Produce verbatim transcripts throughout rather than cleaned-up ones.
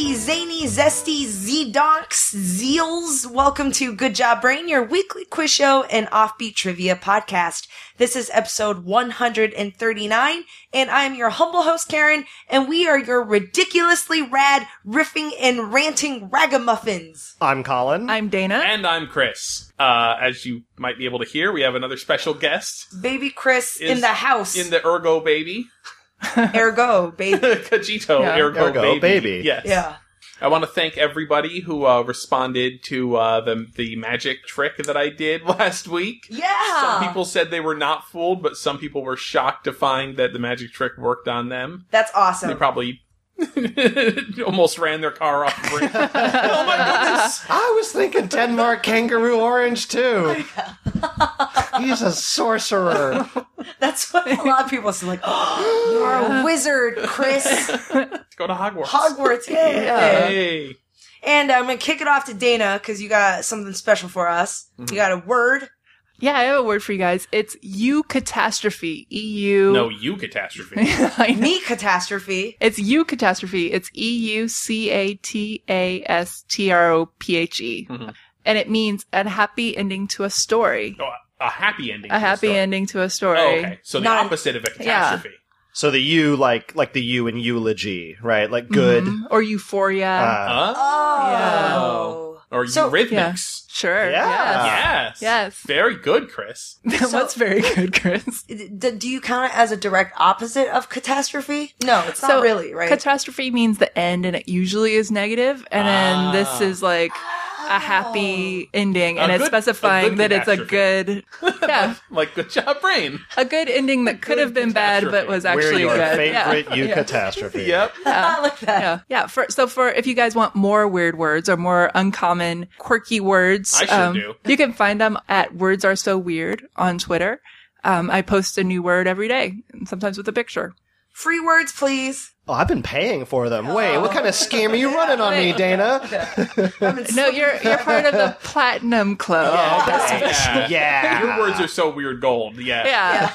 Zesty, Zany, Zesty, Z-Donks, Zeals. Welcome to Good Job Brain, your weekly quiz show and offbeat trivia podcast. This is episode one hundred thirty-nine, and I am your humble host, Karen, and we are your ridiculously rad, riffing and ranting ragamuffins. I'm Colin. I'm Dana. And I'm Chris. Uh, as you might be able to hear, we have another special guest. Baby Chris in the house. In the Ergo Baby. Ergo, baby. Kajito, Yeah. Ergo, Ergo baby. baby. Yes. Yeah. I want to thank everybody who uh, responded to uh, the the magic trick that I did last week. Yeah. Some people said they were not fooled, but some people were shocked to find that the magic trick worked on them. That's awesome. They probably almost ran their car off the brink. Oh my goodness! I was thinking Denmark Kangaroo Orange, too. He's a sorcerer. That's what a lot of people say, like, oh, you're a wizard, Chris. Go to Hogwarts. Hogwarts, yay. Yeah. Hey. And I'm going to kick it off to Dana, because you got something special for us. Mm-hmm. You got a word. Yeah, I have a word for you guys. It's eucatastrophe. E U. No, you catastrophe. I know. Me catastrophe. It's eucatastrophe. It's E U C A T A S T R O P H E. Mm-hmm. And it means a happy ending to a story. Oh, a happy ending. A to the happy story. ending to a story. Oh, okay. So the Not an- opposite of a catastrophe. So the U, like like the U in eulogy, right? Like good. Mhm. Or euphoria. Uh, Oh. Or So- eurythmics. Sure. Yeah. Yes. Yes. Very good, Chris. Yes. What's very good, Chris? D- do you count it as a direct opposite of catastrophe? No, it's not So, really, right? Catastrophe means the end, and it usually is negative. And then Ah. this is like a happy ending, and A it's good- a specifying good that it's a catastrophe. good, yeah, Like, good job, brain. a good ending that could have been bad, but was we're actually your good. favorite yeah. U yeah. catastrophe. Yep. I like that. Yeah, yeah. For, so, for if you guys want more weird words or more uncommon, quirky words, I sure um, do. you can find them at Words Are So Weird on Twitter. Um, I post a new word every day, sometimes with a picture. Free words, please. Oh, I've been paying for them. Wait, what kind of scam are you running on me, Dana? No, you're you're part of the Platinum Club. Yeah. Yeah. Your words are so weird gold. Yeah.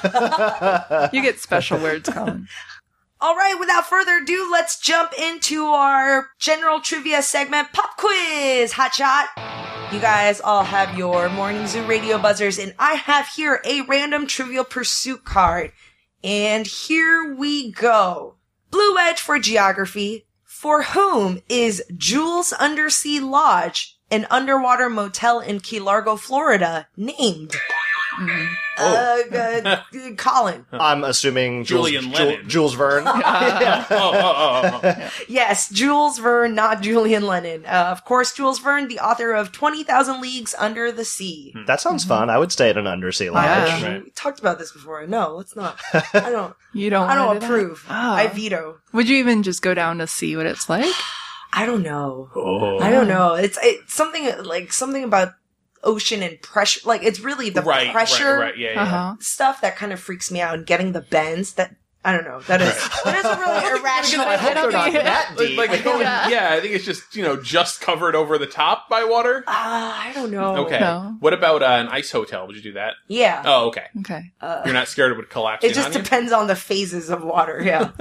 Yeah. You get special words, Colin. All right, without further ado, let's jump into our general trivia segment, Pop Quiz, Hot Shot. You guys all have your Morning Zoo radio buzzers, and I have here a random Trivial Pursuit card. And here we go. Blue Edge for geography. For whom is Jules Undersea Lodge, an underwater motel in Key Largo, Florida, named? Mm-hmm. Uh, uh, Colin. I'm assuming Jules, Julian Ju- Lennon. Jules Verne. Oh, oh, oh, oh. Yes, Jules Verne, not Julian Lennon. Uh, of course, Jules Verne, the author of twenty thousand Leagues Under the Sea. That sounds fun. I would stay at an undersea lodge. Yeah. Right. We talked about this before. No, let's not. I don't. You don't. I don't wanna do that? approve. Oh. I veto. Would you even just go down to see what it's like? I don't know. Oh. I don't know. It's it's something like something about ocean and pressure. Like it's really the Right, pressure right, right, yeah, yeah. Uh-huh. stuff that kind of freaks me out. And getting the bends that I don't know. That is that is a really irrational. I hope they're not that Like, deep. like going, yeah, I think it's just, you know, just covered over the top by water. Ah, I don't know. Okay. No. What about uh, an ice hotel? Would you do that? Yeah. Oh, okay. Okay. You're not scared it would collapse It in just on you? depends on the phases of water, yeah.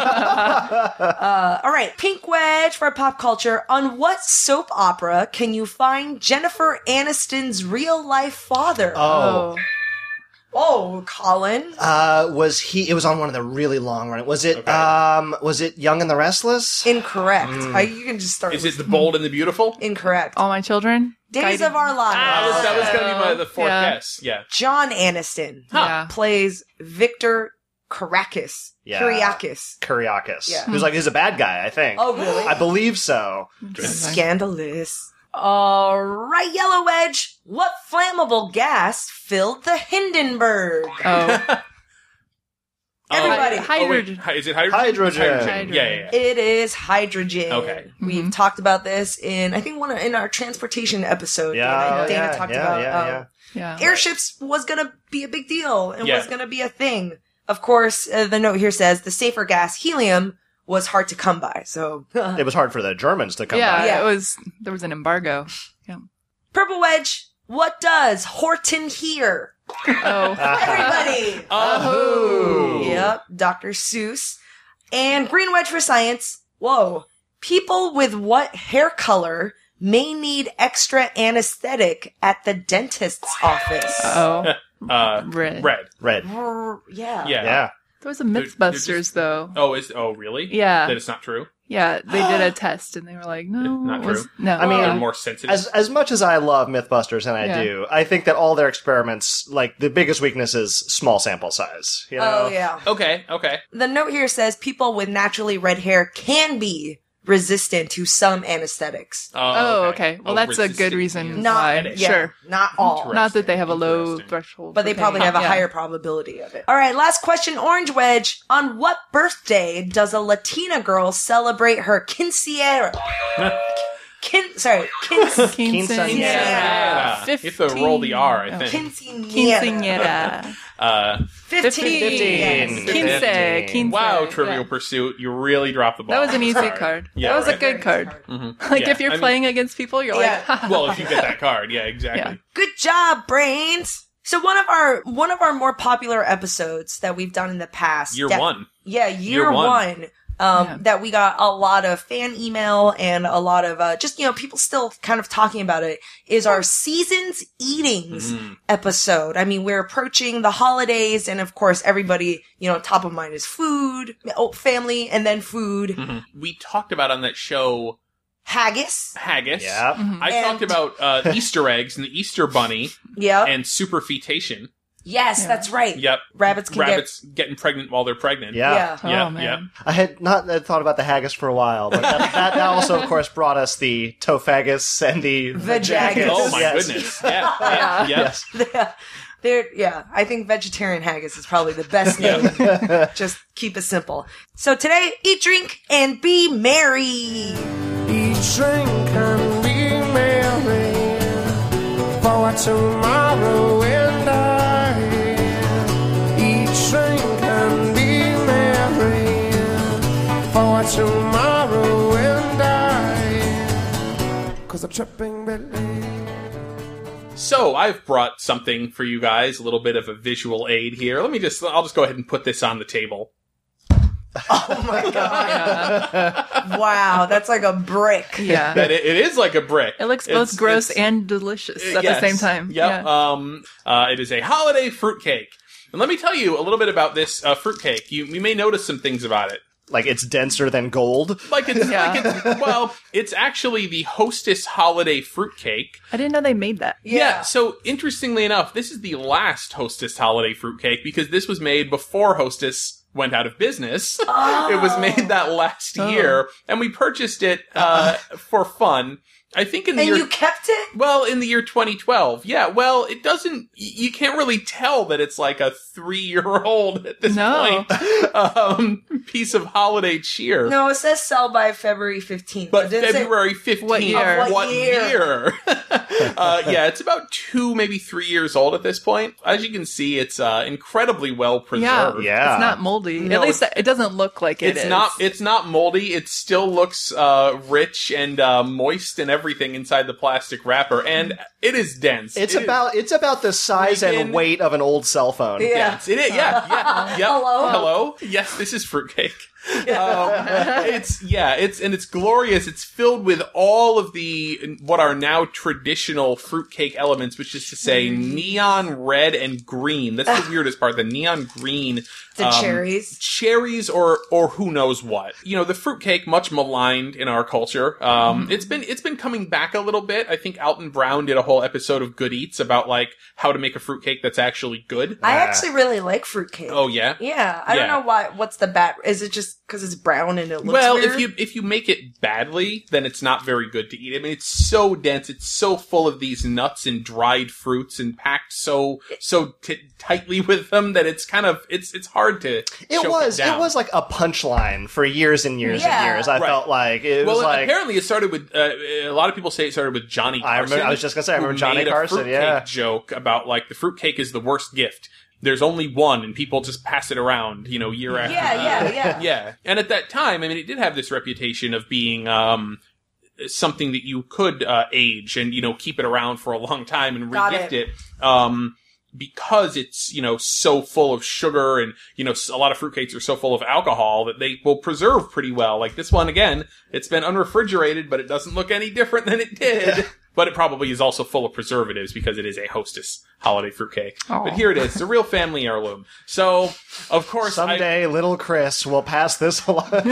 uh, all right, Pink Wedge for pop culture. On what soap opera can you find Jennifer Aniston's real-life father? Oh. Oh, Colin. Uh, was he? It was on one of the really long run. Was it? Okay. Um, was it Young and the Restless? Incorrect. Hmm. Uh, you can just start. Is it with the bold and the beautiful? incorrect? All my children. Days Guided- of Our Lives. That was, that was going to be my, the fourth Yeah. guess. Yeah. John Aniston Yeah. plays Victor Kiriakis. Yeah. Kiriakis. Kyriakis. Yeah. Who's like, he's a bad guy, I think. Oh, really? I believe so. Scandalous. All right, Yellow Wedge. What flammable gas filled the Hindenburg? Oh. Everybody. Hy- Oh, wait. hydrogen. Hi- Is it hydrogen? Hydrogen. Hydrogen. Yeah, yeah, yeah. It is hydrogen. Okay. We've Mhm. talked about this in, I think, one of, in our transportation episode. Yeah, Dana, oh, Dana yeah, talked yeah, about yeah, um, yeah. Yeah. airships was going to be a big deal and Yeah. was going to be a thing. Of course, uh, the note here says the safer gas, helium, was hard to come by. So, It was hard for the Germans to come Yeah, by. Yeah. it was. There was an embargo. Yeah. Purple Wedge, what does Horton hear? Oh. Everybody! Oh. Yep, Doctor Seuss. And Green Wedge for science. Whoa. People with what hair color may need extra anesthetic at the dentist's office? Oh, Uh, red. Red. Red. Brr, yeah. Yeah. Yeah. There was a They're- they're Mythbusters just- though. Oh, is oh really? Yeah. That it's not true. Yeah, they did a test and they were like, no, Not it was- true. No, I mean, They're yeah. more sensitive. As as much as I love MythBusters, and I Yeah. do, I think that all their experiments, like the biggest weakness is small sample size. You know? Oh, yeah. okay. Okay. The note here says people with naturally red hair can be resistant to some anesthetics. Oh, okay. Well, Oh, that's a good resistant reason to Not, why. anesthetic. yeah, Sure. not all. Interesting. Not that they have a low Interesting. threshold. But they for probably pain. have a Yeah. higher probability of it. All right, last question, Orange Wedge. On what birthday does a Latina girl celebrate her quinceañera? Kin- sorry, quince- Quinceañera. Yeah. You have to roll the R, I think. quinceañera. Quinceañera. Uh, Fifteen. Fifteen. Yes. Quince. Quince. wow, Trivial Yeah. Pursuit, you really dropped the ball. That was an easy Sorry. card. Yeah, that was right. a good card. Mhm. Like Yeah, if you're I mean- playing against people, you're Yeah. like, well, if you get that card, yeah, exactly. Good job, brains. So one of our one of our more popular episodes that we've done in the past. Year that- one. Yeah, year, Year one. one. Um, Yeah. that we got a lot of fan email and a lot of, uh, just, you know, people still kind of talking about it is our seasons eatings Mm. episode. I mean, we're approaching the holidays and of course everybody, you know, top of mind is food, oh, family, and then food. Mhm. We talked about on that show Haggis. haggis. Yeah. Mhm. I And- talked about uh, Easter eggs and the Easter bunny Yeah. and superfetation. Yes, Yeah. that's right. Yep. Rabbits can Rabbits getting pregnant while they're pregnant. get, Yeah. yeah. Yeah, oh man. yeah. I had not uh, thought about the haggis for a while, but that, that, that also, of course, brought us the tophagus and the Vajagus. Oh my Yes. goodness. Yeah. yeah. yeah. Yes. Yeah. They're, yeah, I think vegetarian haggis is probably the best name. Just keep it simple. So today, eat, drink, and be merry. Eat, drink, and be merry, for tomorrow will die. Eat, drink, and be merry, for tomorrow will die. Cause I'm tripping Billy. So I've brought something for you guys, a little bit of a visual aid here. Let me just, I'll just go ahead and put this on the table. Oh my god. Wow, that's like a brick. Yeah. That it, it is like a brick. It looks It's- both gross it's- and delicious at Yes. the same time. Yep. Yeah. Um, uh, it is a holiday fruitcake. And let me tell you a little bit about this uh, fruitcake. You, you may notice some things about it. Like it's denser than gold. Like it's, Yeah. like it's, well, it's actually the Hostess holiday fruitcake. I didn't know they made that. Yeah. So interestingly enough, this is the last Hostess holiday fruitcake because this was made before Hostess went out of business. Oh. It was made that last Oh. year, and we purchased it uh, for fun. I think in the And year you kept it? well in the year twenty twelve. Yeah. Well, it doesn't. y- You can't really tell that it's like a three-year-old at this No. point. Um, piece of holiday cheer. No, it says sell by February fifteenth. But did it say- February fifteenth. What year? Of what year? year? uh, yeah, it's about two, maybe three years old at this point. As you can see, it's uh, incredibly well Yeah. preserved. Yeah. It's not moldy. No, At least it's- it doesn't look like it It's is. not. It's not moldy. It still looks uh, rich and uh, moist and everything inside the plastic wrapper, and it is dense. It's It is- about it's about the size freaking- and weight of an old cell phone. Yeah. Yes, it is. Yeah, yeah, yep. Hello? hello. Yes, this is fruitcake. Um, it's yeah, it's and it's glorious. It's filled with all of the what are now traditional fruitcake elements, which is to say neon red and green. That's the weirdest part. The neon green, The um, cherries. cherries, or or who knows what. You know, the fruitcake much maligned in our culture. Um, it's been it's been coming back a little bit. I think Alton Brown did a whole episode of Good Eats about like how to make a fruitcake that's actually good. I Yeah. actually really like fruitcake. Oh yeah. Yeah, I don't Yeah. know why. What's the bad? Is it just because it's brown and it looks Well, weird? if you if you make it badly, then it's not very good to eat. I mean, it's so dense, it's so full of these nuts and dried fruits, and packed so so t- tightly with them that it's kind of it's it's hard to. It choke was down. it was like a punchline for years and years Yeah. and years. I Right. felt like it Well, was like apparently it started with uh, a lot of people say it started with Johnny I Carson. remember- I was just gonna say, I who remember Johnny made a Carson, fruitcake yeah. joke about like the fruitcake is the worst gift. There's only one, and people just pass it around, you know, year after yeah, year. yeah, yeah. Yeah, and at that time, I mean, it did have this reputation of being um, something that you could uh, age and you know keep it around for a long time and Got regift it. it. Um, because it's, you know, so full of sugar and, you know, a lot of fruitcakes are so full of alcohol that they will preserve pretty well. Like this one, again, it's been unrefrigerated, but it doesn't look any different than it did. But it probably is also full of preservatives because it is a Hostess holiday fruitcake. Aww. But here it is. It's a real family heirloom. So, of course, Someday, I, little Chris will pass this along. on,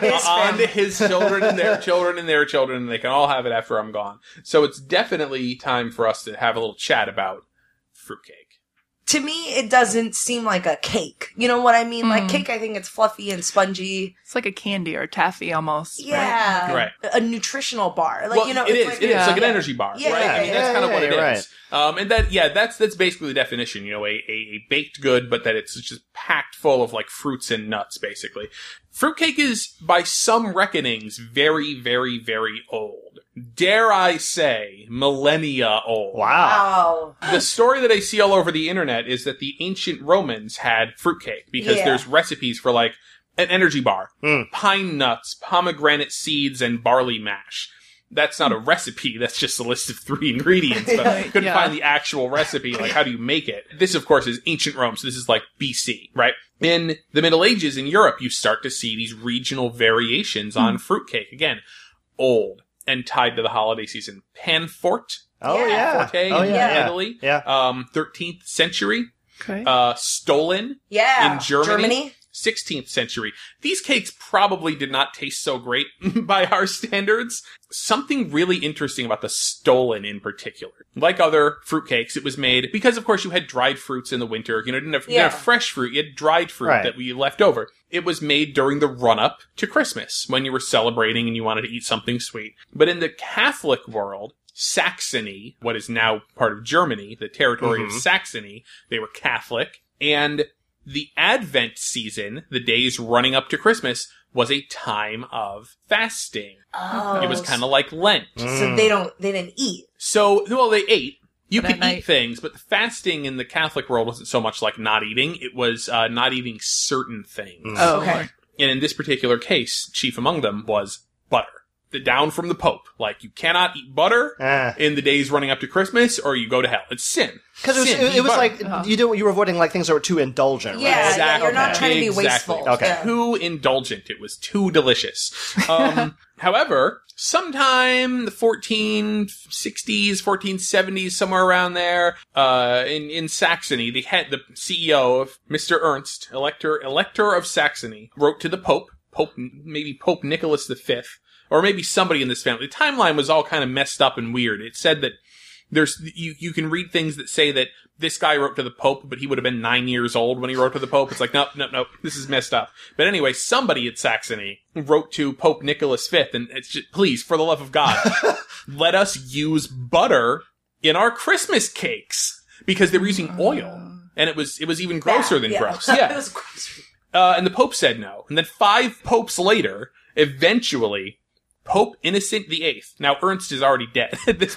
on to his children and their children and their children, and they can all have it after I'm gone. So it's definitely time for us to have a little chat about fruitcake. To me, it doesn't seem like a cake. You know what I mean? Like cake, I think it's fluffy and spongy. It's like a candy or taffy almost. Yeah. Right. A nutritional bar. Like, Well, you know, it it's is. like, It is Yeah. like an yeah. energy bar, Yeah. right? I mean, Yeah, that's kind of yeah, what it you're is. Um, and that, yeah, that's that's basically the definition. You know, a, a, a baked good, but that it's just packed full of like fruits and nuts, basically. Fruitcake is, by some reckonings, very, very, very old. Dare I say, millennia old. Wow. Wow. The story that I see all over the internet is that the ancient Romans had fruitcake because Yeah. there's recipes for like an energy bar, Mm. pine nuts, pomegranate seeds, and barley mash. That's not a recipe. That's just a list of three ingredients, but I couldn't Yeah. find the actual recipe. Like, how do you make it? This, of course, is ancient Rome. So this is like B C, right? In the Middle Ages in Europe, you start to see these regional variations on fruitcake. Again, old and tied to the holiday season. Panfort, Oh, Yeah. yeah. Forte oh, in yeah. yeah. Italy. Yeah. Um, thirteenth century. Okay. Uh, Stollen, Yeah. In Germany? Germany? sixteenth century. These cakes probably did not taste so great by our standards. Something really interesting about the Stollen in particular. Like other fruitcakes, it was made because, of course, you had dried fruits in the winter. You know, you didn't have, you didn't have Yeah. fresh fruit. You had dried fruit Right. that we left over. It was made during the run-up to Christmas when you were celebrating and you wanted to eat something sweet. But in the Catholic world, Saxony, what is now part of Germany, the territory Mhm. of Saxony, they were Catholic, and the Advent season, the days running up to Christmas, was a time of fasting. Oh. It was kind of like Lent. So they don't, they didn't eat. So, well, they ate. You But could at eat night- things, but the fasting in the Catholic world wasn't so much like not eating. It was uh, not eating certain things. oh, Okay. And in this particular case, chief among them was butter. The down from the Pope. Like, you cannot eat butter Ah. in the days running up to Christmas, or you go to hell. It's sin. Because it was, Sin. it, Eat it was butter. like Uh-huh. you do you were avoiding like things that were too indulgent. Yeah, right? yeah, Exactly. you're not trying to be Exactly. wasteful. Okay. Yeah. Too indulgent. It was too delicious. Um, however, sometime the fourteen sixties, fourteen seventies, somewhere around there, uh, in, in Saxony, the head, the C E O of Mister Ernst, elector, elector of Saxony, wrote to the Pope, Pope, maybe Pope Nicholas the Fifth, or maybe somebody in this family. The timeline was all kind of messed up and weird. It said that there's, you, you can read things that say that this guy wrote to the Pope, but he would have been nine years old when he wrote to the Pope. It's like, nope, nope, nope, this is messed up. But anyway, somebody at Saxony wrote to Pope Nicholas the Fifth, and it's just, please, for the love of God, let us use butter in our Christmas cakes. Because they were using oil. And it was, it was even grosser than Yeah. gross. It Yeah. was gross. Uh, and the Pope said no. And then five popes later, eventually, Pope Innocent the Eighth. Now, Ernst is already dead at this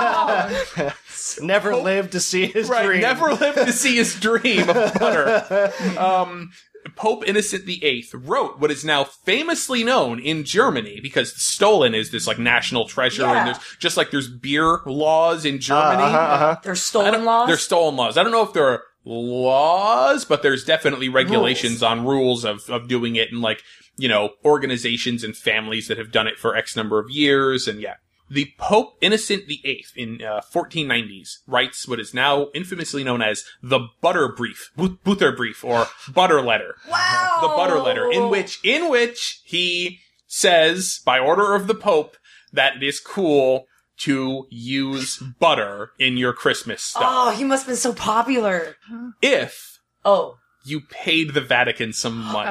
point. Never Pope- lived to see his Right, dream. never lived to see his dream of butter. Um, Pope Innocent the Eighth wrote what is now famously known in Germany, because Stollen is this like national treasure, Yeah. and there's just like there's beer laws in Germany. Uh, uh-huh, uh-huh. There's I stolen don't- laws. There's stolen laws. I don't know if there are laws, but there's definitely regulations Rules. on rules of, of doing it, and like, you know, organizations and families that have done it for X number of years, and yeah. The Pope Innocent the Eighth in uh, fourteen nineties writes what is now infamously known as the Butter Brief, Bu- Butter Brief, or Butter Letter. Wow. The Butter Letter, in which, in which he says, by order of the Pope, that it is cool to use butter in your Christmas stuff. Oh, he must have been so popular. If Oh. you paid the Vatican some money.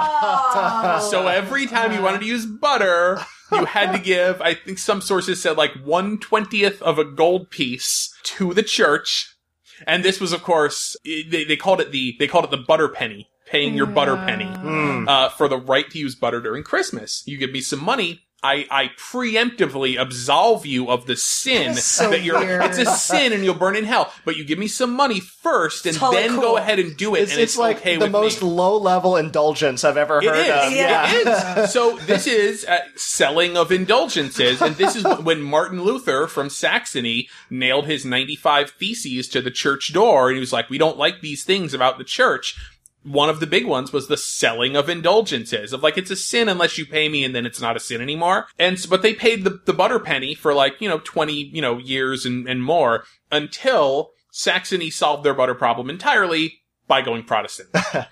Oh. So every time you wanted to use butter, you had to give, I think some sources said like one twentieth of a gold piece to the church. And this was, of course, they, they called it the, they called it the butter penny, paying your butter penny, Mm. uh, for the right to use butter during Christmas. You give me some money, I, I preemptively absolve you of the sin That is so that you're, weird. it's a sin and you'll burn in hell, but you give me some money first and Totally then cool. go ahead and do it. It's, and it's it's like okay the with most me. low-level indulgence I've ever It heard is. of. Yeah. It is. So this is uh, selling of indulgences, and this is when Martin Luther from Saxony nailed his ninety-five Theses to the church door, and he was like, we don't like these things about the church. One of the big ones was the selling of indulgences, of like, it's a sin unless you pay me, and then it's not a sin anymore. And so, but they paid the, the butter penny for like, you know, twenty, you know, years and, and more until Saxony solved their butter problem entirely by going Protestant.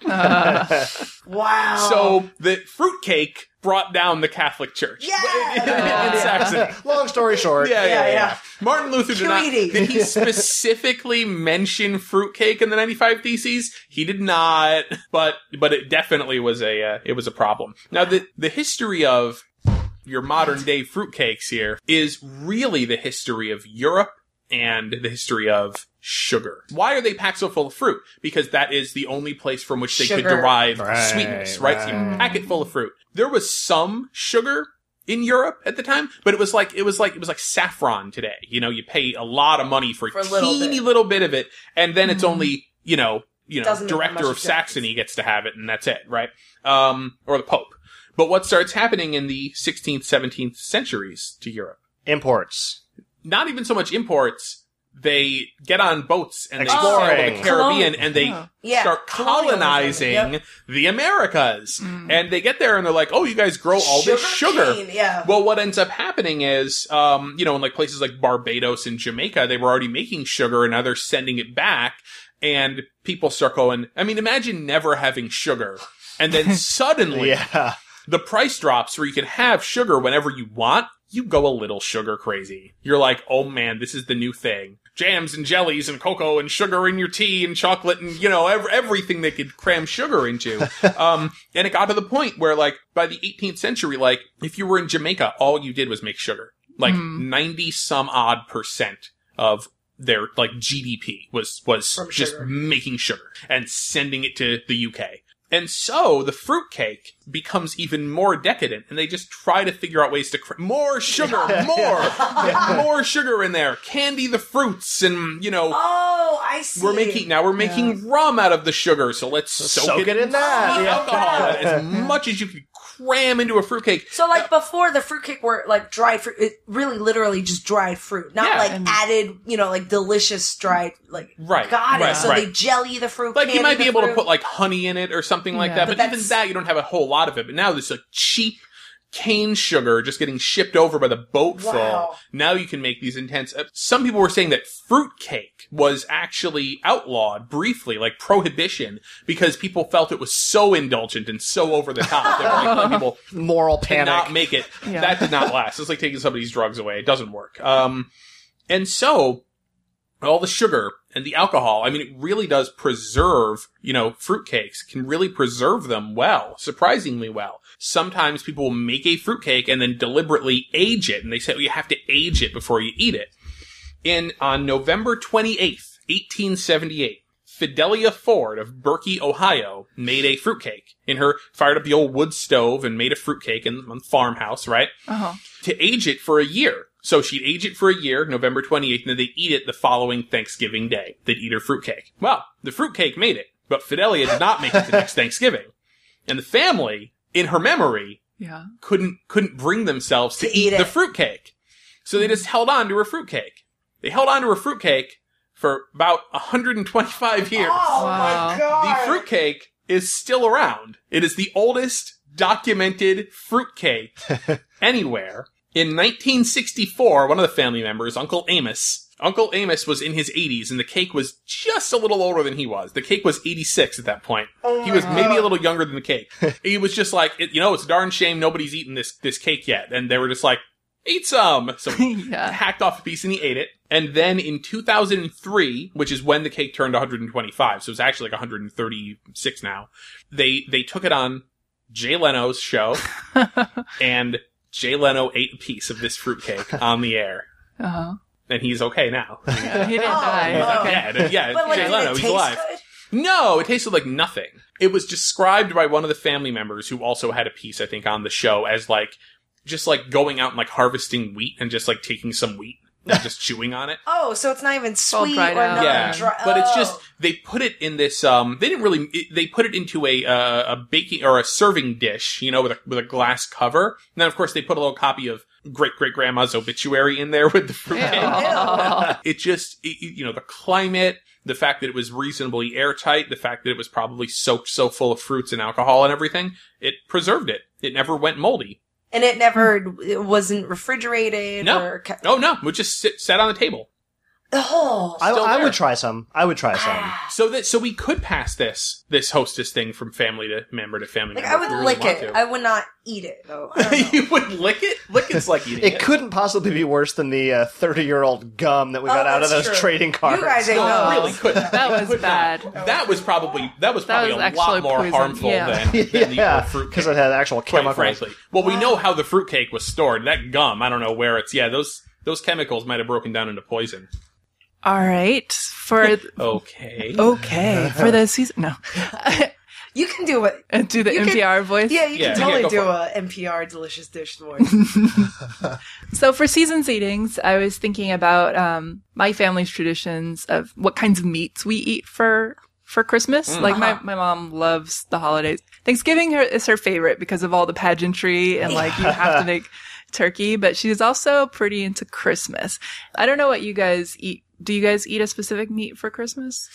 Wow. So the fruitcake brought down the Catholic Church. Yeah. in, in Saxony. Long story short. Yeah, yeah, Yeah, yeah. yeah. Martin Luther did not. Cutie. Did he specifically mention fruitcake in the ninety-five Theses? He did not, but but it definitely was a uh, it was a problem. Now the the history of your modern day fruitcakes here is really the history of Europe and the history of sugar. Why are they packed so full of fruit? Because that is the only place from which they Sugar. could derive Right, sweetness, right? So you right. pack it full of fruit. There was some sugar in Europe at the time, but it was like, it was like, it was like saffron today. You know, you pay a lot of money for, For a a little teeny bit. little bit of it, and then it's only, you know, you know, Doesn't make that director much of difference. Saxony gets to have it, and that's it, right? Um, or the Pope. But what starts happening in the sixteenth, seventeenth centuries to Europe? Imports. Not even so much imports. They get on boats and they sail Exploring. the Caribbean Colon- and they Oh. Yeah, start colonizing colonialism, yep. the Americas. And they get there and they're like, oh, you guys grow all this sugar. cane, yeah. Well, what ends up happening is, um, you know, in like places like Barbados and Jamaica, they were already making sugar and now they're sending it back. And people start going, I mean, imagine never having sugar. And then suddenly Yeah. the price drops where you can have sugar whenever you want. You go a little sugar crazy. You're like, oh man, this is the new thing. Jams and jellies and cocoa and sugar in your tea and chocolate and, you know, ev- everything they could cram sugar into. um, and it got to the point where, like, by the eighteenth century, like, if you were in Jamaica, all you did was make sugar. Like, ninety some odd percent of their, like, G D P was, was From just sugar. making sugar and sending it to the U K. And so the fruitcake becomes even more decadent, and they just try to figure out ways to cr- more sugar, more, get more sugar in there, candy the fruits, and you know, Oh, I see. we're making now we're making rum out of the sugar, so let's soak, Soak it in that. sweet Yeah. alcohol as much as you can cram into a fruitcake. So, like, before the fruitcake were, like, dried fruit, it really literally just dried fruit. Not, Yeah. like, And- added, you know, like, delicious dried, like, Right, got it. right, So right. they jelly the fruit, Like you candy might be the able to fruit. put like honey in it or something like Yeah. that, But but, even that's- that you don't have a whole lot of it. But now this like cheap cane sugar just getting shipped over by the boatful. Wow. Now you can make these intense. Uh, some people were saying that fruitcake was actually outlawed briefly, like prohibition, because people felt it was so indulgent and so over the top. They were like, letting people Moral cannot panic. make it. Yeah. That did not last. It's like taking somebody's drugs away. It doesn't work. Um, and so all the sugar and the alcohol, I mean, it really does preserve, you know, fruitcakes can really preserve them well, surprisingly well. Sometimes people will make a fruitcake and then deliberately age it, and they say, oh, you have to age it before you eat it. In, on November twenty-eighth, eighteen seventy-eight, Fidelia Ford of Berkey, Ohio, made a fruitcake. In her, fired up the old wood stove and made a fruitcake in the farmhouse, right? Uh-huh. To age it for a year. So she'd age it for a year, November twenty-eighth, and then they'd eat it the following Thanksgiving Day. They'd eat her fruitcake. Well, the fruitcake made it, but Fidelia did not make it to next Thanksgiving. And the family, in her memory, Yeah. couldn't couldn't bring themselves to, To eat, eat the it. fruitcake. So they just held on to her fruitcake. They held on to her fruitcake for about one hundred twenty-five years. Oh, Wow. my God. The fruitcake is still around. It is the oldest documented fruitcake anywhere. In nineteen sixty-four, one of the family members, Uncle Amos, Uncle Amos was in his eighties, and the cake was just a little older than he was. The cake was eighty-six at that point. he was maybe a little younger than the cake. He was just like, it, you know, it's a darn shame nobody's eaten this this cake yet. And they were just like, eat some. So Yeah. hacked off a piece and he ate it. And then in two thousand three, which is when the cake turned one hundred twenty-five, so it's actually like one hundred thirty-six now, they they took it on Jay Leno's show, and Jay Leno ate a piece of this fruitcake on the air. Uh-huh. And he's okay now. He didn't Oh, die. oh. Okay. Yeah, yeah, But, like, Jay did Leno, it he's taste alive. good? No, it tasted like nothing. It was described by one of the family members who also had a piece, I think, on the show as like just like going out and like harvesting wheat and just like taking some wheat and just chewing on it. Oh, so it's not even all sweet or dried out. not Yeah, dry. but it's Oh. just they put it in this. Um, they didn't really. It, they put it into a uh, a baking or a serving dish, you know, with a with a glass cover. And then, of course, they put a little copy of great great grandma's obituary in there with the fruitcake. Ew. It just, it, it- you know, the climate, the fact that it was reasonably airtight, the fact that it was probably soaked so full of fruits and alcohol and everything, it preserved it. It never went moldy. And it never, it wasn't refrigerated No. or kept. Oh no, it would just sit, sat on the table. Oh. I, Still I there. would try some. I would try some. So that so we could pass this this hostess thing from family to member to family Like, member. I if we would really lick want it. to. I would not eat it, though. I don't know. You would lick it? Lick it's like eating it. It couldn't possibly be worse than the uh, thirty-year-old gum that we Oh, got out of that's those true. trading cards. You guys ain't No, know. it really couldn't. That It was could not. bad. That was probably that was That probably was a actually lot more poison. harmful Yeah. than, than the yeah, old fruit because it had actual quite chemicals. frankly. Well, we know how the fruitcake was stored. That gum, I don't know where it's. Yeah, those those chemicals might have broken down into poison. All right. For Okay. okay for the season. No, You can do it. And do the You can- N P R voice. Yeah, you Yeah, can yeah, totally go do for a N P R delicious dish voice. So for season's eatings, I was thinking about um, my family's traditions of what kinds of meats we eat for for Christmas. Like my, my mom loves the holidays. Thanksgiving her, is her favorite because of all the pageantry and like you have to make turkey, but she's also pretty into Christmas. I don't know what you guys eat. Do you guys eat a specific meat for Christmas?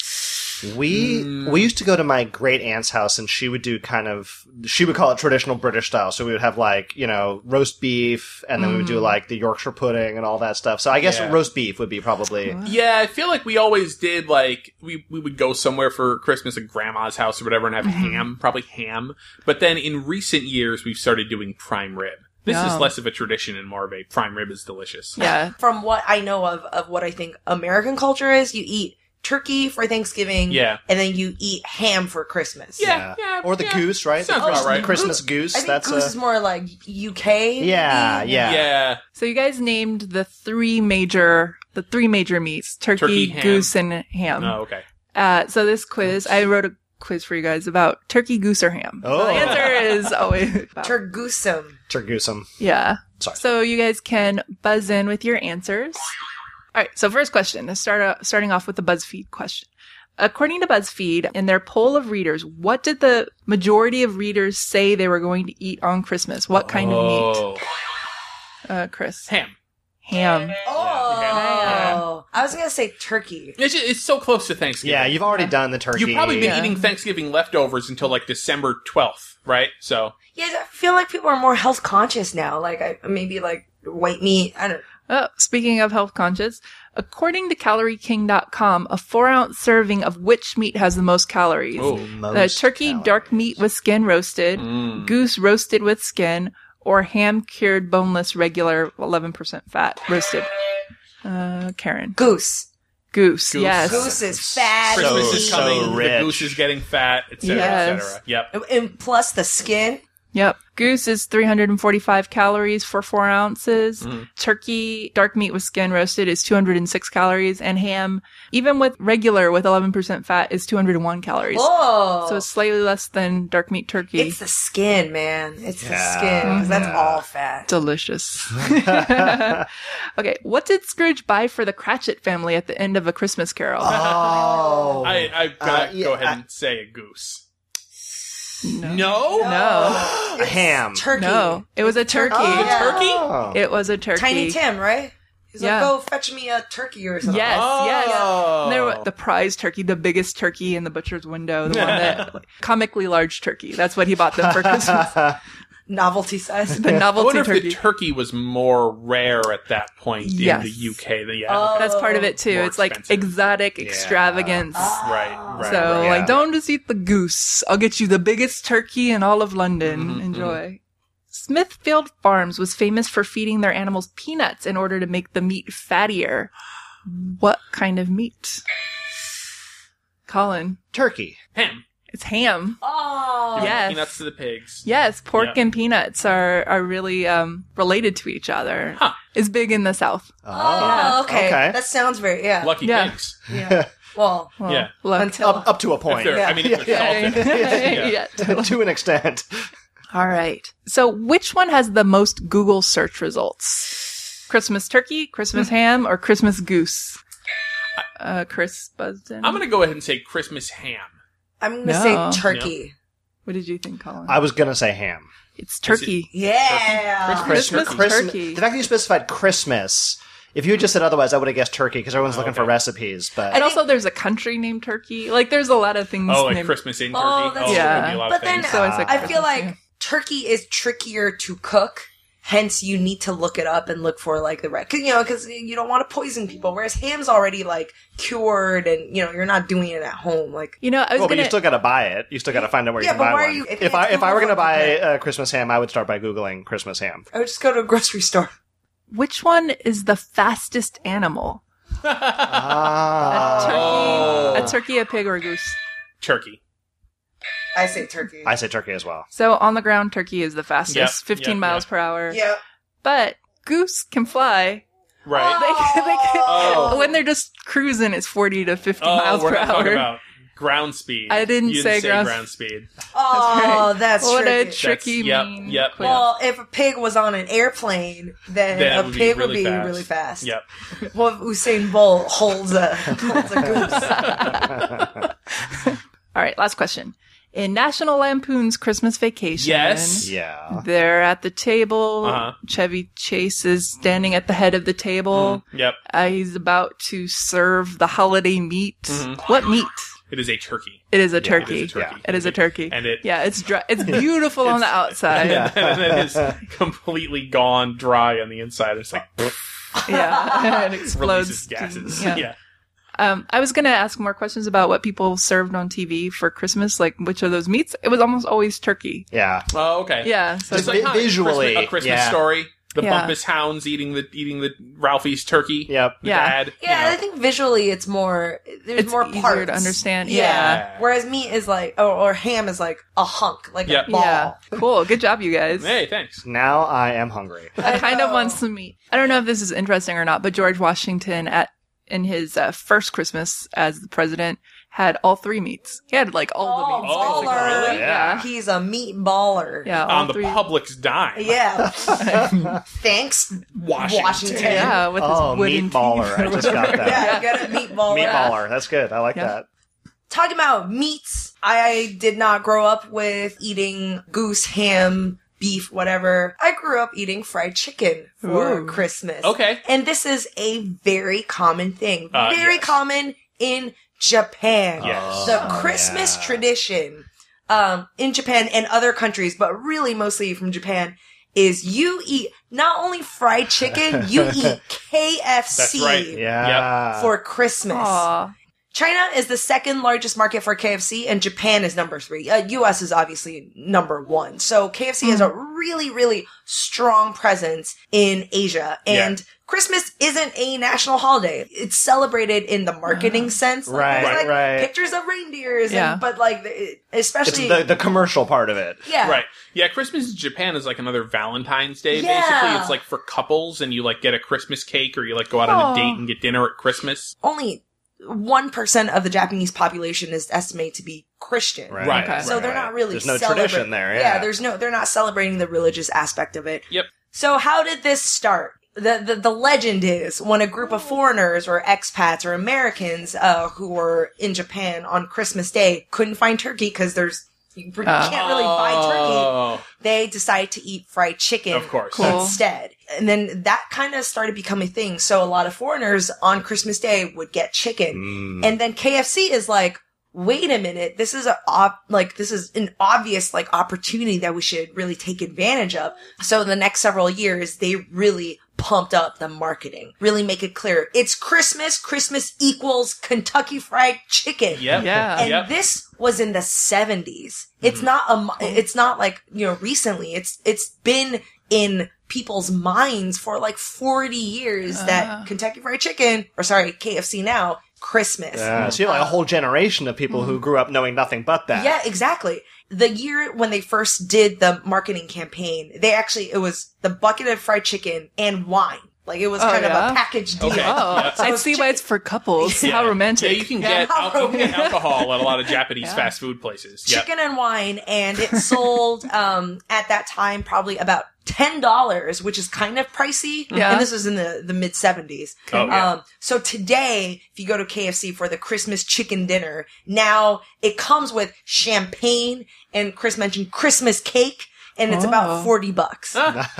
We we used to go to my great aunt's house, and she would do kind of she would call it traditional British style. So we would have like you know roast beef, and then we would do like the Yorkshire pudding and all that stuff. So I guess Yeah. roast beef would be probably Yeah, I feel like we always did, like, we, we would go somewhere for Christmas at grandma's house or whatever and have ham, probably ham. But then in recent years, we've started doing prime rib. This is Yum. less of a tradition and more of a prime rib is delicious. Yeah. From what I know of, of what I think American culture is, you eat turkey for Thanksgiving, Yeah. and then you eat ham for Christmas. Yeah, yeah, or the yeah. goose, right? Sounds the about right. The Christmas goose. I think that's goose a, is more like U K. yeah, maybe? yeah, Yeah. So you guys named the three major the three major meats: turkey, Turkey, ham. goose, and ham. Oh, okay. Uh, so this quiz, I wrote a quiz for you guys about turkey, goose, or ham. Oh. So the answer is always about, Turgoosum. Turgoosum. yeah. Sorry. So you guys can buzz in with your answers. All right. So first question. Let's start uh, starting off with the BuzzFeed question. According to BuzzFeed, in their poll of readers, what did the majority of readers say they were going to eat on Christmas? What kind of Oh. meat? Uh, Chris. Ham. Ham. Oh, Yeah. I was gonna say turkey. It's, just, it's so close to Thanksgiving. Yeah, you've already done the turkey. You've probably been Yeah. eating Thanksgiving leftovers until like December twelfth, right? So, Yeah, I feel like people are more health conscious now. Like, I maybe like white meat. I don't. Oh, speaking of health conscious, according to Calorie King dot com, a four ounce serving of which meat has the most calories? oh. The Most turkey calories. dark meat with skin roasted, Mm. goose roasted with skin, or ham cured boneless regular eleven percent fat roasted. Uh, Karen. Goose. Goose, Goose. yes. Goose is fatty. Christmas So- is so coming, the rich. goose is getting fat, et cetera, Yes. et cetera. Yep. And plus the skin. Yep. Goose is three hundred forty-five calories for four ounces. Mm-hmm. Turkey, dark meat with skin roasted is two hundred six calories. And ham, even with regular with eleven percent fat, is two hundred one calories. Oh, So it's slightly less than dark meat turkey. it's the skin, man. It's the Yeah. skin because that's Yeah. all fat. delicious. Okay. What did Scrooge buy for the Cratchit family at the end of A Christmas Carol? Oh, I, I've got to Uh, yeah, go ahead I- and say a goose. No. No? No. a ham. Turkey. No. It was a turkey. Oh, yeah. Turkey? Oh. It was a turkey. Tiny Tim, right? He's Yeah. like, go fetch me a turkey or something. Yes, yes. Oh. And there were the prize turkey, the biggest turkey in the butcher's window, the one that comically large turkey. That's what he bought them for Christmas. Novelty size. The I novelty wonder if turkey. the turkey was more rare at that point Yes. in the U K than yeah. Oh. That's part of it too. More It's like expensive. exotic extravagance. Right, right. So, right. yeah. like, don't just eat the goose. I'll get you the biggest turkey in all of London. Mhm, Enjoy. Smithfield Farms was famous for feeding their animals peanuts in order to make the meat fattier. What kind of meat? Colin. Turkey. Ham. It's ham. Oh. Yes. Peanuts to the pigs. Yes, pork Yeah. and peanuts are, are really um, related to each other. Huh. It's big in the South. Oh, Oh, okay. Okay. That sounds very, yeah. Lucky Yeah. pigs. yeah. Well, Well, Yeah. look. until. up, up to a If point. they're- I mean, if they're Yeah, salted. yeah, Yeah. yeah, totally. To an extent. All right. So which one has the most Google search results? Christmas turkey, Christmas ham, or Christmas goose? Uh, Chris buzzed in. I'm going to go ahead and say Christmas ham. I'm going to No. say turkey. What did you think, Colin? I was gonna say ham. It's turkey. Yeah. Christmas Christmas- turkey. The fact that you specified Christmas. If you had just said otherwise, I would have guessed turkey because everyone's looking okay. for recipes. But And also, there's a country named Turkey. Like, there's a lot of things. Oh, like named- Christmas in turkey. Oh, that's true. there could be a lot But of then things. So it's like I feel Christmas, like yeah. turkey is trickier to cook. Hence, you need to look it up and look for like the red, cause, you know, because you don't want to poison people. Whereas ham's already like cured, and you know you're not doing it at home. Like, You know, I was well, but gonna. you still got to buy it. You still got to find out where Yeah, you can but buy why are one. you- if if it's I if I were Google, going to okay. buy uh, Christmas ham, I would start by googling Christmas ham. I would just go to a grocery store. Which one is the fastest animal? Ah, Turkey, a turkey, a pig, or a goose? Turkey. I say turkey. I say turkey as well. So on the ground, turkey is the fastest, Yep, fifteen yep, miles yep. per hour. yeah. But goose can fly. Right. They, they can, Oh. when they're just cruising, it's forty to fifty Oh, miles we're per not talking hour. about ground speed. I didn't you say didn't ground- speed. Oh, that's what tricky. a tricky, That's- yep, mean. yep. quiz. Well, if a pig was on an airplane, then, Then it a would be pig would really be fast. really fast. Yep. Well, if Usain Bolt holds a holds a goose. All right, last question. In National Lampoon's Christmas Vacation, Yes. Yeah. they're at the table. Uh-huh. Chevy Chase is standing at the head of the table. Yep. Uh, he's about to serve the holiday meat. Mhm. What meat? It is a turkey. It is a It turkey. is a turkey. It is a turkey. And it Yeah, it's dry. It's beautiful on the outside. and then it's completely gone dry on the inside. It's like Yeah, it explodes. releases gases. Yeah. Yeah. Um, I was gonna ask more questions about what people served on T V for Christmas, like which of those meats. It was almost always turkey. Yeah. Oh, okay. Yeah, so Just vi- like huh, visually, Christmas, a Christmas yeah. story. The Yeah. Bumpus hounds eating the eating the Ralphie's turkey. Yep. The Yeah. dad. you Yeah, know. I think visually it's more. There's It's more easier parts to understand. Yeah. Yeah. Whereas meat is like, or, or ham is like a hunk, like Yep. a ball. yeah, cool. Good job, you guys. Hey, thanks. Now I am hungry. I kind of know. want some meat. I don't know if this is interesting or not, but George Washington at in his uh, first Christmas as the president had all three meats. He had like all Oh, the meats. Oh, basically. baller. really? Yeah. He's a meat baller. Yeah, all On the three. public's dime. Yeah. Thanks, Washington. Washington. Yeah, with Oh, his wooden meat baller. teeth. I just got that. Yeah, get it, meatball. Meatballer. That's good. I like Yeah. that. Talking about meats, I did not grow up with eating goose, ham, beef, whatever. I grew up eating fried chicken for Ooh. Christmas. Okay. And this is a very common thing. Uh, very yes. common in Japan. Yes. The Oh, Christmas yeah. tradition um, in Japan and other countries, but really mostly from Japan, is you eat not only fried chicken, you eat K F C That's right. Yeah. for Christmas. Aw. China is the second largest market for K F C, and Japan is number three. Uh, U S is obviously number one. So K F C has a really, really strong presence in Asia. And Yeah. Christmas isn't a national holiday. It's celebrated in the marketing sense. Like, Right, there's, like, right. Pictures of reindeers, Yeah. and, but like, it- It's especially, the, the commercial part of it. yeah. Right. Yeah, Christmas in Japan is like another Valentine's Day, Yeah. basically. It's like for couples and you like get a Christmas cake or you like go out on Aw. a date and get dinner at Christmas. Only one percent of the Japanese population is estimated to be Christian. Right. Right. Okay. So they're not really There's no celebrate- tradition there. Yeah. there's no they're not celebrating the religious aspect of it. Yep. So how did this start? The, the the legend is when a group of foreigners or expats or Americans uh, who were in Japan on Christmas Day couldn't find turkey because there's you Uh. can't really buy turkey. Oh. They decided to eat fried chicken Of course. Cool. instead. And then that kind of started becoming a thing. So a lot of foreigners on Christmas Day would get chicken. Mm. And then K F C is like, wait a minute, this is a op- like this is an obvious like opportunity that we should really take advantage of. So in the next several years, they really pumped up the marketing, really make it clear it's Christmas. Christmas equals Kentucky Fried Chicken. Yep. Yeah. And Yep. this was in the seventies. It's not a, mo- it's not like, you know, recently. It's, it's been in people's minds for like forty years that Kentucky Fried Chicken, or sorry, K F C now, Christmas. Yeah, so you have like a whole generation of people who grew up knowing nothing but that. Yeah, exactly. The year when they first did the marketing campaign, they actually, it was the bucket of fried chicken and wine. Like, it was Oh, kind of yeah? a package deal. Okay. Oh, Yeah. So I it's see chicken- why it's for couples. Yeah. How romantic. Yeah, you can Yeah, get how al- you can get romantic. alcohol at a lot of Japanese Yeah. fast food places. Yep. chicken and wine, and it sold um, at that time probably about ten dollars, which is kind of pricey. Yeah. And this was in the, the mid seventies. Oh, yeah. Um, so today, if you go to K F C for the Christmas chicken dinner, now it comes with champagne and Chris mentioned Christmas cake, and it's Oh. about forty bucks.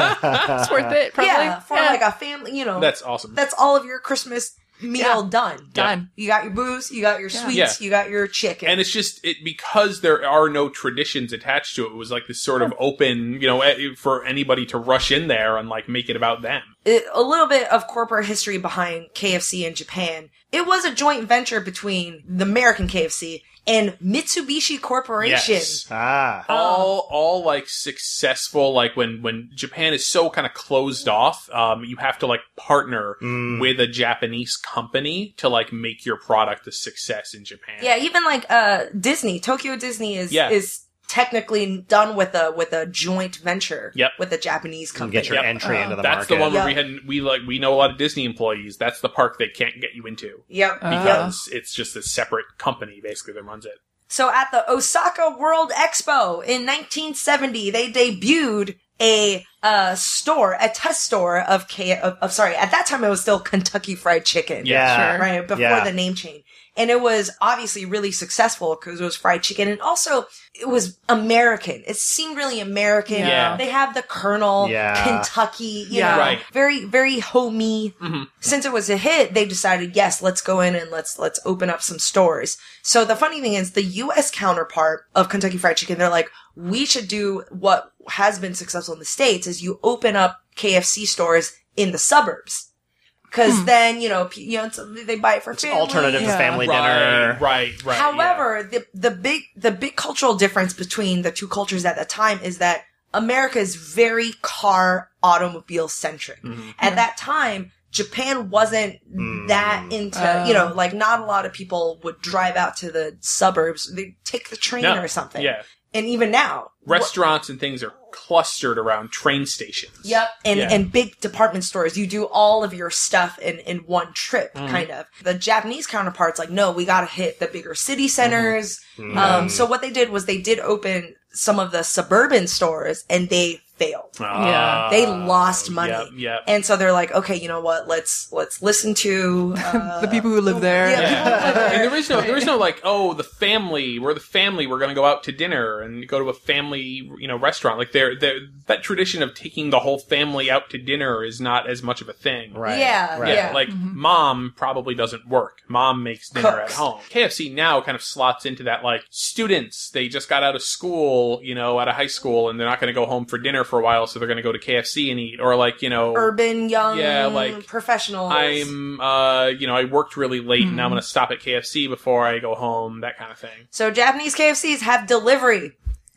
It's worth it, probably. Yeah, for like a family, you know. That's awesome. That's all of your Christmas meal Yeah. done. Done. You got your booze, you got your sweets, Yeah. you got your chicken. And it's just it because there are no traditions attached to it. It was like this sort of open, you know, eh, for anybody to rush in there and like make it about them. It- a little bit of corporate history behind K F C in Japan. It was a joint venture between the American K F C and Mitsubishi Corporation. Yes. Ah. all all like successful, like when when Japan is so kind of closed off, um you have to like partner Mm. with a Japanese company to like make your product a success in Japan. Yeah, even like uh Disney, Tokyo Disney is Yeah. is technically done with a with a joint venture Yep. with a Japanese You company. get your Yep. entry Oh. into the That's market. the one where Yeah. we had we like we know a lot of Disney employees. That's the park they can't get you into Yep. Uh, yep. because it's just a separate company basically that runs it. So at the Osaka World Expo in nineteen seventy, they debuted a uh store, a test store of K of, of sorry, at that time it was still Kentucky Fried Chicken. Yeah. Sure. Right, before Yeah. the name change. And it was obviously really successful because it was fried chicken, and also it was American. It seemed really American. Yeah. They have the Colonel, Yeah. Kentucky, you Yeah. know, Right. very, very homey. Mhm. Since it was a hit, they decided, yes, let's go in and let's, let's open up some stores. So the funny thing is the U S counterpart of Kentucky Fried Chicken, they're like, we should do what has been successful in the States is you open up K F C stores in the suburbs. Cause then, you know, p- you know, it's- they buy it for family. Alternative Yeah. to family Right, dinner. right, right. However, the the big the big cultural difference between the two cultures at that time is that America is very car automobile centric. Mhm. At that time, Japan wasn't Mm. that into, Oh. you know, like not a lot of people would drive out to the suburbs. They take the train No, or something. yeah. And even now, Restaurants and things are clustered around train stations. Yep. And, Yeah. and big department stores. You do all of your stuff in, in one trip, Mm. kind of. The Japanese counterparts, like, no, we gotta hit the bigger city centers. Mm. Um, so what they did was they did open some of the suburban stores and they failed. Ah, They lost money. Yep, yep. And so they're like, okay, you know what? Let's, let's listen to, uh, The people who live there. Yeah, Yeah. people who live there. And there is no, there is no like, oh, the family, we're the family, we're going to go out to dinner and go to a family, you know, restaurant. Like, there, there, that tradition of taking the whole family out to dinner is not as much of a thing. Right. Yeah, Right. Yeah, yeah. like mom probably doesn't work. Mom makes dinner Cooks. at home. K F C now kind of slots into that, like, students, they just got out of school, you know, out of high school, and they're not going to go home for dinner for a while, so they're going to go to K F C and eat. Or like, you know, Urban young Yeah, like, professionals. I'm, uh, you know, I worked really late and now I'm Mm-hmm. going to stop at K F C before I go home, that kind of thing. So Japanese K F Cs have delivery.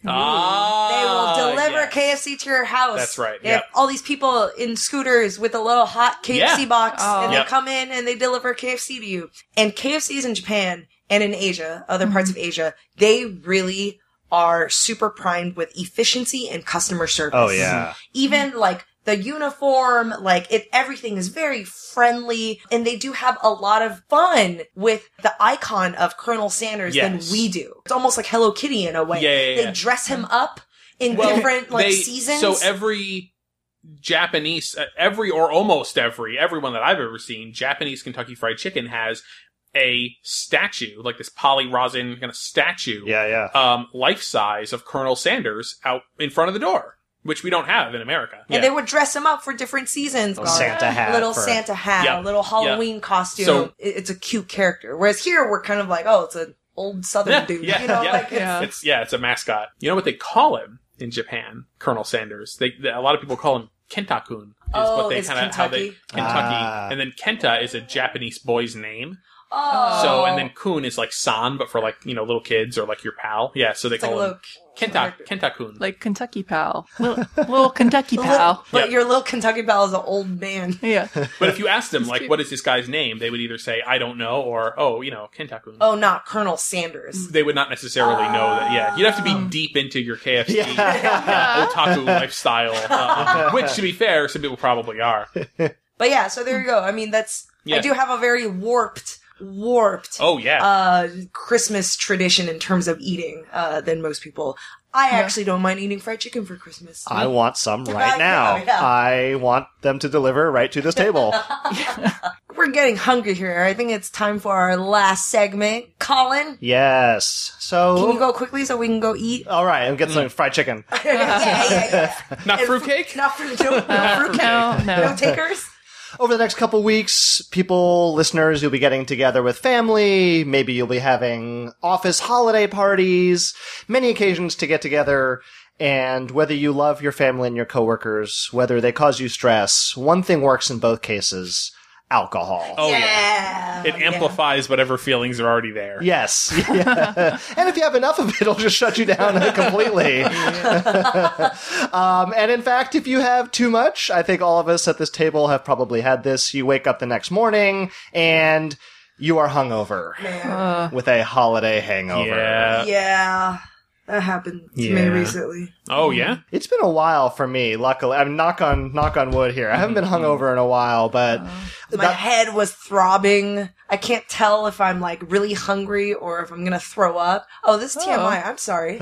Ah, They will deliver yes. K F C to your house. That's right, They have yep. all these people in scooters with a little hot K F C Yeah. box, Oh. and Yep. they come in and they deliver K F C to you. And K F Cs in Japan and in Asia, other parts of Asia, they really are super primed with efficiency and customer service. Oh, yeah. Even like the uniform, like it, everything is very friendly, and they do have a lot of fun with the icon of Colonel Sanders Yes. than we do. It's almost like Hello Kitty in a way. Yeah, yeah, They yeah. dress him up in Well, different like they- seasons. So every Japanese, uh, every or almost every, everyone that I've ever seen, Japanese Kentucky Fried Chicken has a statue, like this poly rosin kind of statue, Yeah, yeah. um, life size of Colonel Sanders out in front of the door, which we don't have in America. and they would dress him up for different seasons. Little Santa hat. Little for- Santa hat, Yeah. a little Halloween costume. So- It- it's a cute character. Whereas here we're kind of like, oh, it's an old Southern Yeah, dude. yeah, you know, yeah. like it's, Yeah. It's yeah, it's a mascot. You know what they call him in Japan? Colonel Sanders. They, they a lot of people call him Kenta-kun. Is Oh, what they is kind of how they Kentucky? Kentucky, Ah. and then Kenta is a Japanese boy's name. oh, So and then Kun is like san, but for like you know little kids or like your pal. Yeah, so they it's like a call little him Kenta Kenta-kun. Like Kentucky Pal. Little, little Kentucky Pal. But Yeah. your little Kentucky pal is an old man. Yeah. But if you asked them like cute. what is this guy's name, they would either say I don't know or oh you know Kenta-kun. Oh, not Colonel Sanders. They would not necessarily know that. Yeah, you'd have to be deep into your K F C Yeah. uh, otaku lifestyle, uh, which, to be fair, some people probably are. But yeah, so there you go. I mean, that's, Yeah. I do have a very warped, warped, Oh, yeah. uh, Christmas tradition in terms of eating, uh, than most people. I actually don't mind eating fried chicken for Christmas. I want some right I now. know, yeah. I want them to deliver right to this table. We're getting hungry here. I think it's time for our last segment. Colin, Yes. So, can you go quickly so we can go eat? all right, I'm getting some fried chicken. yeah, yeah, yeah. Not And fruitcake? fru- Not fruit. No, no fruitcake. No, no. No takers. Over the next couple weeks, people, listeners, you'll be getting together with family. Maybe you'll be having office holiday parties, many occasions to get together. And whether you love your family and your coworkers, whether they cause you stress, one thing works in both cases: alcohol. Oh, yeah. yeah. It amplifies whatever feelings are already there. Yes. Yeah. And if you have enough of it, it'll just shut you down completely. um, and in fact, if you have too much, I think all of us at this table have probably had this. You wake up the next morning and you are hungover Man. with a holiday hangover. Yeah. Yeah. That happened to me Yeah. recently. Oh, yeah? It's been a while for me, luckily. I'm knock on knock on wood here. I haven't been hungover in a while, but My head was throbbing. I can't tell if I'm like really hungry or if I'm gonna throw up. Oh, this is T M I. I'm sorry.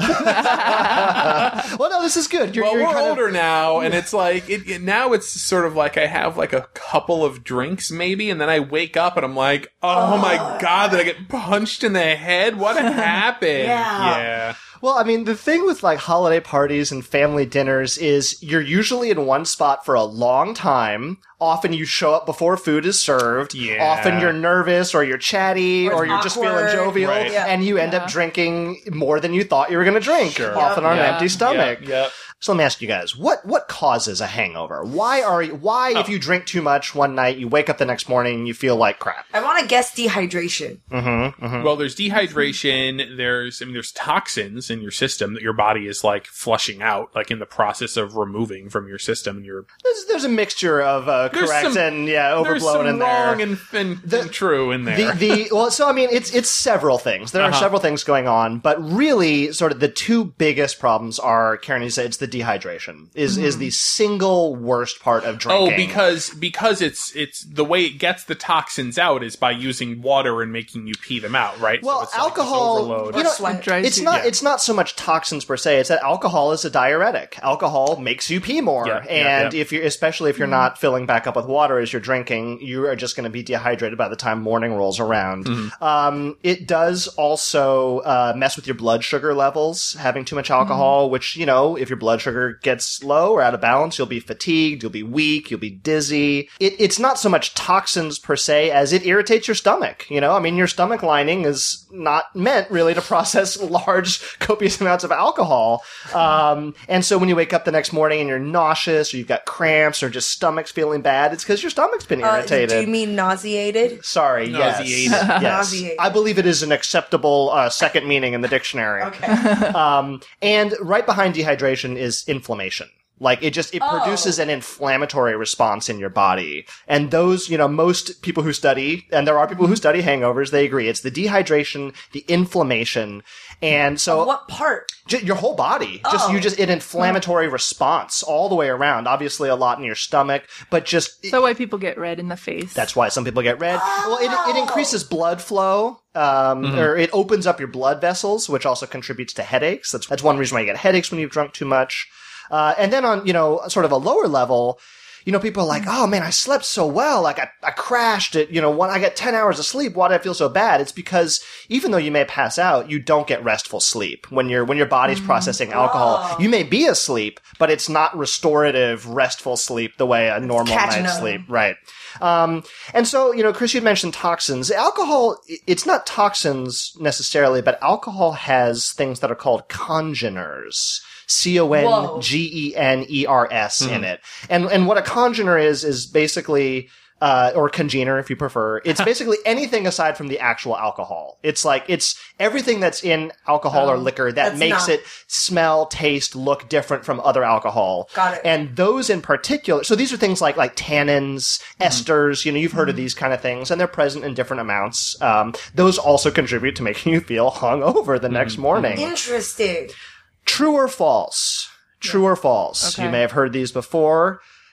well, no, this is good. You're, Well, you're we're kind of- older now, and it's like, it, it- now it's sort of like I have like a couple of drinks maybe, and then I wake up and I'm like, oh, my God, did I get punched in the head? What happened? Yeah. Yeah. Well, I mean, the thing with like holiday parties and family dinners is you're usually in one spot for a long time. Often you show up before food is served. Yeah. Often you're nervous or you're chatty Or or, it's you're just feeling awkward. jovial Right. Yeah. and you end up drinking more than you thought you were going to drink. Sure. Often on an Yeah. empty stomach. Yep, yep. So let me ask you guys, what what causes a hangover? Why are you, why if Oh. you drink too much one night, you wake up the next morning and you feel like crap? I want to guess dehydration. Well, there's dehydration. There's, I mean, there's toxins in your system that your body is like flushing out, like in the process of removing from your system. And you're There's, there's a mixture of uh, There's correct some- and yeah, there's overblown some in there. wrong and, and, The- and true in there. The, the well, so I mean, it's it's several things. There are Uh-huh. several things going on, but really, sort of the two biggest problems are, Karen, you said it's the dehydration is is the single worst part of drinking. Oh, because because it's it's the way it gets the toxins out is by using water and making you pee them out, right? Well, so it's like this alcohol- overload. you know, Or sweat. Dries it's you- not yeah. it's not so much toxins per se. It's that alcohol is a diuretic. Alcohol makes you pee more, Yeah, yeah, and yeah. if you especially if you're not filling back up with water as you're drinking, you are just going to be dehydrated by the time morning rolls around. Mm-hmm. Um, it does also uh, mess with your blood sugar levels. Having too much alcohol, which you know, if your blood sugar gets low or out of balance, you'll be fatigued, you'll be weak, you'll be dizzy. It, it's not so much toxins per se as it irritates your stomach. You know, I mean, your stomach lining is not meant really to process large, copious amounts of alcohol. Um, and so when you wake up the next morning and you're nauseous or you've got cramps or just stomach's feeling bad, it's because your stomach's been Uh, irritated. do you mean nauseated? Sorry, Nauseated. yes. yes. Nauseated. I believe it is an acceptable uh, second meaning in the dictionary. Okay. Um, and right behind dehydration is inflammation. Like, it just, it Oh. produces an inflammatory response in your body. And those, you know, most people who study, and there are people who study hangovers, they agree. It's the dehydration, the inflammation, and so... What part? Ju- your whole body. Just, Oh. you just, an inflammatory response all the way around. Obviously a lot in your stomach, but just... So why people get red in the face? That's why some people get red. Well, it, it increases blood flow, um, Mm-hmm. or it opens up your blood vessels, which also contributes to headaches. That's that's one reason why you get headaches when you've drunk too much. Uh, and then on, you know, sort of a lower level, you know, people are like, oh man, I slept so well. Like I, I crashed it. You know, when I get ten hours of sleep, why do I feel so bad? It's because even though you may pass out, you don't get restful sleep when you're, when your body's processing alcohol. You may be asleep, but it's not restorative, restful sleep the way a normal catching night's up. sleep. Right. Um, and so, you know, Chris, you mentioned toxins. Alcohol, i- it's not toxins necessarily, but alcohol has things that are called congeners. C O N G E N E R S in it. And, and what a congener is, is basically, uh, or congener if you prefer. It's basically anything aside from the actual alcohol. It's like, it's everything that's in alcohol or liquor that That's makes not- it smell, taste, look different from other alcohol. Got it. And those in particular, so these are things like, like tannins, esters, you know, you've heard of these kind of things, and they're present in different amounts. Um, those also contribute to making you feel hungover the next morning. Interesting. True or false? True or false? Okay. You may have heard these before.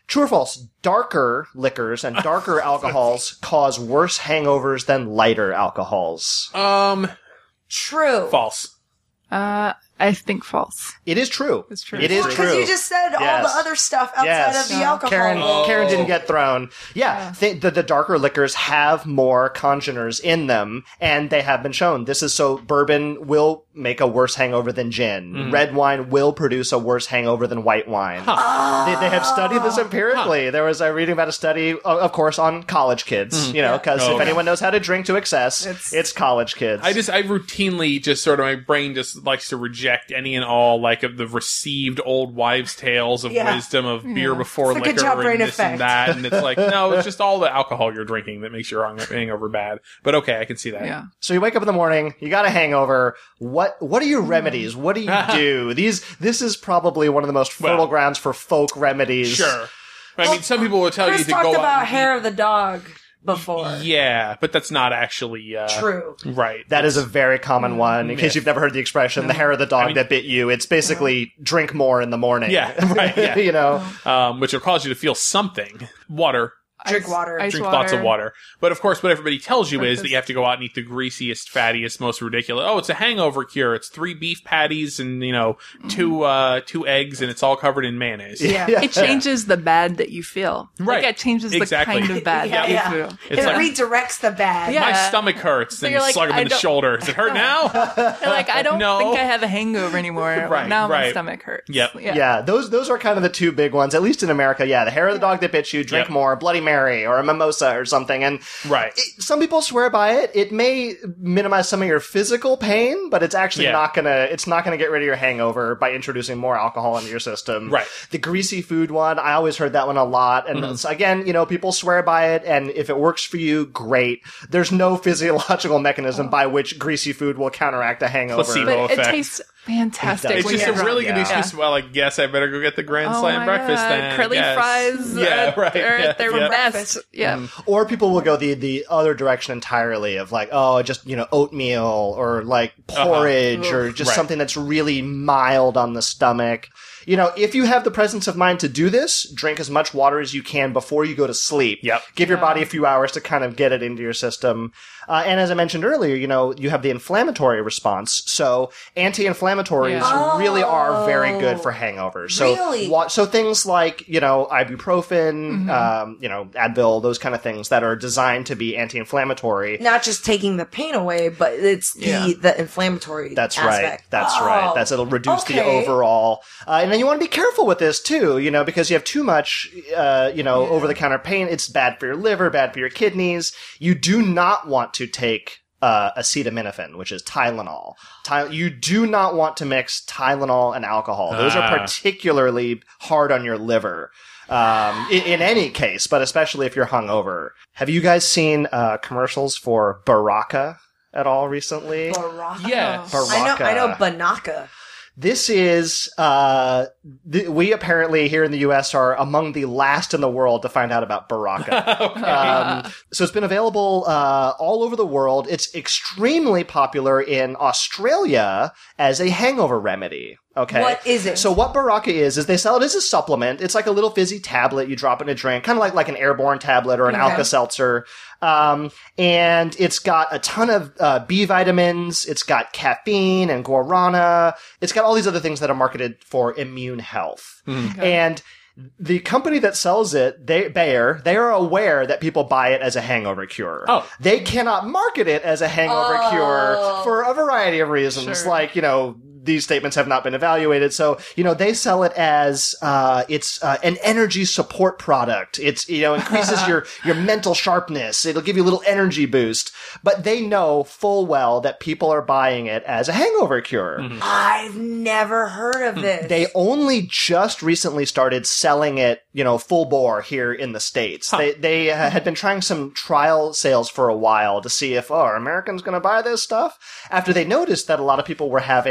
True or false? Darker liquors and darker alcohols cause worse hangovers than lighter alcohols. Um, True. false. Uh, I think false. It is true. It's true. It is Well, because true. you just said all Yes. the other stuff outside Yes. of the Yeah. alcohol. Karen, Oh. Karen didn't get thrown. Yeah, th- the, the darker liquors have more congeners in them, and they have been shown. This is so bourbon will make a worse hangover than gin. Mm-hmm. Red wine will produce a worse hangover than white wine. They, they have studied this empirically. There was a reading about a study, o- of course, on college kids. You know, because Oh, if okay. anyone knows how to drink to excess, It's- it's, college kids. I just, I routinely just sort of, my brain just likes to reject any and all, like, of the received old wives' tales of Yeah. wisdom of beer before It's the liquor good job brain and this effect. and that. And it's like, no, it's just all the alcohol you're drinking that makes your hang- hangover bad. But okay, I can see that. Yeah. So you wake up in the morning, you got a hangover. What what are your remedies? What do you do? These this is probably one of the most fertile Well, grounds for folk remedies. Sure. I mean, some people will tell Chris you to talked go out about and hair of the dog before. eat. Yeah, but that's not actually uh, True. right. That is a very common one. In case myth. you've never heard the expression, the hair of the dog I mean- that bit you, it's basically drink more in the morning. Yeah, right, yeah. you know? um, which will cause you to feel something. Water. Drink Ice- water. ice Drink lots of water. But of course, what everybody tells you is Breakfast. that you have to go out and eat the greasiest, fattiest, most ridiculous. Oh, it's a hangover cure. It's three beef patties and, you know, two, uh, two eggs and it's all covered in mayonnaise. Yeah. It changes the bad that you feel. Right. Like it changes Exactly. the kind of bad Yeah, that yeah. you feel. It's it like- redirects the bad. Yeah. My stomach hurts. So and you're you like, slug him I in the don't- shoulder. Does it hurt now? You're like, I don't No. think I have a hangover anymore. Right, Now my right. stomach hurts. Yep. Yeah. Yeah, those those are kind of the two big ones, at least in America. Yeah, the hair of the dog that bit you, drink Yep. more, Bloody Mary, or a mimosa or something. And Right. it- some people swear by it. It may minimize some of your physical pain, but it's actually Yeah. not gonna it's not gonna get rid of your hangover by introducing more alcohol into your system. Right. The greasy food one, I always heard that one a lot. And it's- again, you know, people swear by it, and if it works for you, great. There's no physiological mechanism by which greasy food will counteract a hangover. Placebo. But it effect. tastes fantastic. It It's when just you're a drunk. really good Yeah. excuse. Well, I guess I better go get the Grand Oh Slam my breakfast God. then. I Curly guess. fries. Yeah, uh, right. They're yeah, at their yeah. best. Yeah. Or people will go the the other direction entirely of like, oh, just, you know, oatmeal or like porridge or just Right. something that's really mild on the stomach. You know, if you have the presence of mind to do this, drink as much water as you can before you go to sleep. Yep. Give your Yeah. body a few hours to kind of get it into your system. Uh, and as I mentioned earlier, you know, you have the inflammatory response. So anti-inflammatories Yeah. really are very good for hangovers. So Really? wa- so things like, you know, ibuprofen, Mm-hmm. um, you know, Advil, those kind of things that are designed to be anti-inflammatory. Not just taking the pain away, but it's the, Yeah. the inflammatory That's aspect. right. That's Oh, right. That's it'll reduce the okay. overall. Uh, and then you want to be careful with this too, you know, because you have too much, uh, you know, over-the-counter pain. It's bad for your liver, bad for your kidneys. You do not want to take uh, acetaminophen, which is Tylenol. Ty- you do not want to mix Tylenol and alcohol. Those Ah. are particularly hard on your liver. Um, in, in any case, but especially if you're hungover. Have you guys seen uh, commercials for Baraka at all recently? Baraka. Yes. I know, I know Baraka. Banaka. This is, uh, th- we apparently here in the U S are among the last in the world to find out about Baraka. um, so it's been available, uh, all over the world. It's extremely popular in Australia as a hangover remedy. Okay. What is it? So what Baraka is, is they sell it as a supplement. It's like a little fizzy tablet you drop in a drink, kind of like, like an airborne tablet or an Okay. Alka-Seltzer. Um, and it's got a ton of, uh, B vitamins. It's got caffeine and guarana. It's got all these other things that are marketed for immune health. And the company that sells it, they, Bayer, they are aware that people buy it as a hangover cure. Oh. They cannot market it as a hangover Oh. cure for a variety of reasons. Sure. Like, you know, these statements have not been evaluated. So, you know, they sell it as, uh, it's, uh, an energy support product. It's, you know, increases your, your mental sharpness. It'll give you a little energy boost. But they know full well that people are buying it as a hangover cure. I've never heard of this. They only just recently started selling it, you know, full bore here in the States. They, they uh, had been trying some trial sales for a while to see if, oh, are Americans going to buy this stuff? After they noticed that a lot of people were having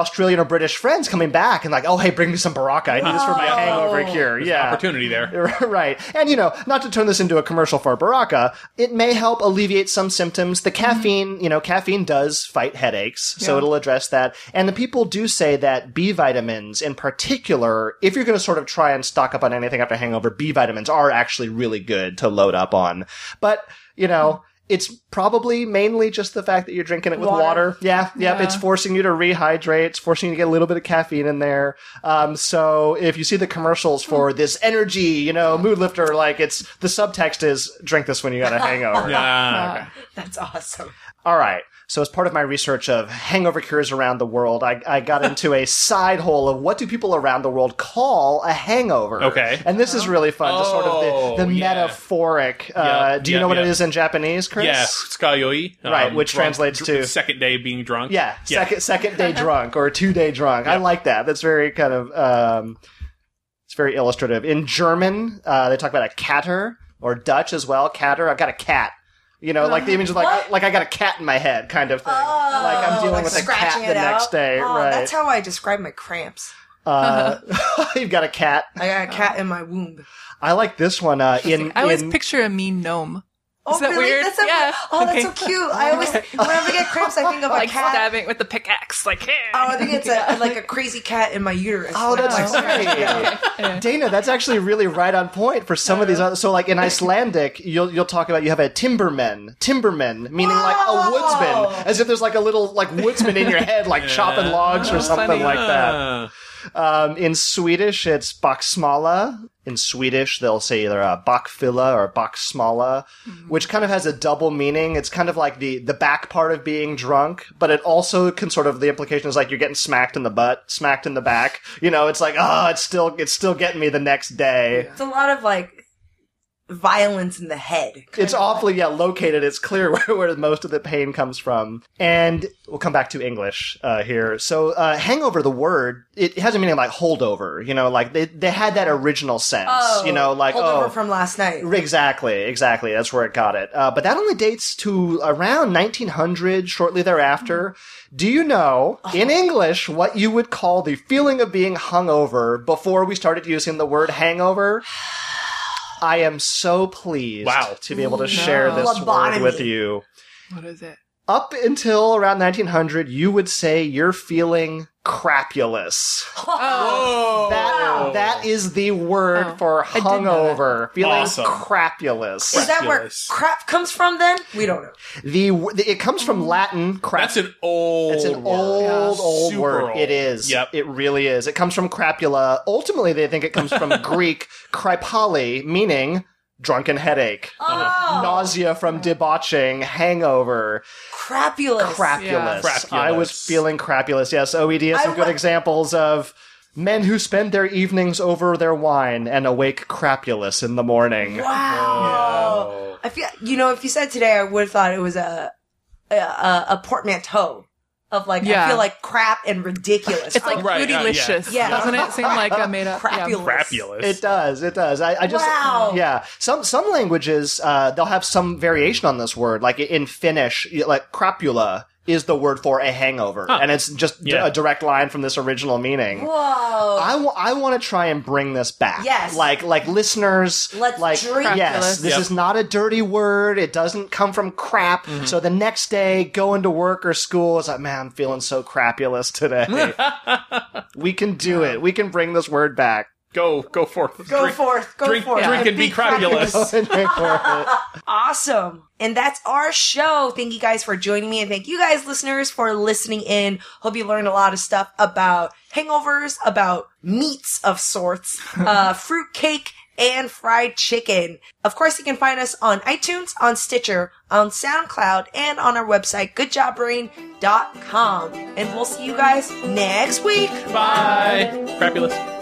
Australian or British friends coming back and like, oh, hey, bring me some Baraka. I need this for my Oh. hangover here. There's an Yeah. opportunity there. Right. And, you know, not to turn this into a commercial for Baraka, it may help alleviate some symptoms. The caffeine, you know, caffeine does fight headaches, so Yeah. it'll address that. And the people do say that B vitamins in particular, if you're going to sort of try and stock up on anything after hangover, B vitamins are actually really good to load up on. But, you know, it's probably mainly just the fact that you're drinking it with Water. water. Yeah, yep. Yeah. It's forcing you to rehydrate. It's forcing you to get a little bit of caffeine in there. Um, so if you see the commercials for this energy, you know, mood lifter, like it's the subtext is drink this when you got a hangover. Ah, okay. That's awesome. All right. So as part of my research of hangover cures around the world, I, I got into a side hole of what do people around the world call a hangover. Okay. And this is really fun. just sort of Oh, the, the yeah. metaphoric. Uh, Yep, do you yep, know what it yep. is in Japanese, Chris? Yeah, skayoi. Right, um, which drunk- translates dr- to- second day being drunk. Yeah, second second day drunk or two day drunk. I like that. That's very kind of um, it's very illustrative. In German, uh, they talk about a kater, or Dutch as well. Kater. I got a cat. You know, like the image of like What? like I got a cat in my head, kind of thing. like I'm dealing like with a scratching cat it the out. next day. Oh, right. That's how I describe my cramps. uh, you've got a cat. I got a cat in my womb. I like this one. Uh, in I always in, picture a mean gnome. Oh, Is that really? weird? That's so, Yeah. Oh, that's Okay. so cute. I always, whenever I get cramps, I think of Like a cat. stabbing with the pickaxe, like. Oh, I think it's a, like a crazy cat in my uterus. Oh, that's Like, great. Yeah. Dana, that's actually really right on point for some of these other. So, like in Icelandic, you'll you'll talk about you have a timberman, timberman, meaning like a Whoa! woodsman, as if there's like a little like woodsman in your head, like chopping logs or something funny. like that. Ah. Um, in Swedish, it's baksmala. In Swedish, they'll say either uh, bakfylla or baksmala, which kind of has a double meaning. It's kind of like the, the back part of being drunk, but it also can sort of, the implication is like you're getting smacked in the butt, smacked in the back. You know, it's like, oh, it's still, it's still getting me the next day. It's a lot of like violence in the head. It's awfully, yeah, located. It's clear where, where most of the pain comes from. And we'll come back to English uh, here. So, uh, hangover, the word, it has a meaning like holdover. You know, like they, they had that original sense. Oh, you know, like, holdover oh. from last night. Exactly, exactly. That's where it got it. Uh, but that only dates to around nineteen hundred, shortly thereafter. Do you know, in English, what you would call the feeling of being hungover before we started using the word hangover? I am so pleased Wow. to be able to share this Lobotomy. word with you. What is it? Up until around nineteen hundred, you would say you're feeling crapulous. Whoa. That, that is the word Oh, for I didn't know that. hungover. Feeling Awesome. crapulous. Is that where Crapulous. crap comes from then? We don't know. The, the it comes from Latin. Crap. That's an old. It's an word. old, old Super word. old. It is. Yep. It really is. It comes from crapula. Ultimately, they think it comes from Greek kripali, meaning drunken headache, Oh. nausea from debauching, hangover, Crapulous. crapulous. Yeah. Crapulous. I was feeling crapulous. Yes, O E D has some I good wa- examples of men who spend their evenings over their wine and awake crapulous in the morning. Wow. I feel, you know, if you said today, I would have thought it was a, a, a, a portmanteau of like, I Yeah. feel like crap and ridiculous. It's like Right, uh, bootylicious. yeah. Yeah. Doesn't it seem like a made up? Yeah. Crapulous. Crapulous. It does. It does. I, I just, Wow. yeah. Some some languages uh, they'll have some variation on this word. Like in Finnish, like crapula is the word for a hangover, and it's just d- Yeah. a direct line from this original meaning. Whoa. I, w- I want to try and bring this back. Yes. Like, like listeners, Let's like, drink yes, this. this Yep. is not a dirty word. It doesn't come from crap. So the next day, going to work or school, it's like, man, I'm feeling so crapulous today. We can do it. We can bring this word back. Go, go forth. Go drink, forth. Go drink, forth. drink and be crapulous. Awesome. And that's our show. Thank you guys for joining me. And thank you guys, listeners, for listening in. Hope you learned a lot of stuff about hangovers, about meats of sorts, uh, fruit cake, and fried chicken. Of course, you can find us on iTunes, on Stitcher, on SoundCloud, and on our website, good job brain dot com. And we'll see you guys next week. Bye. Crapulous.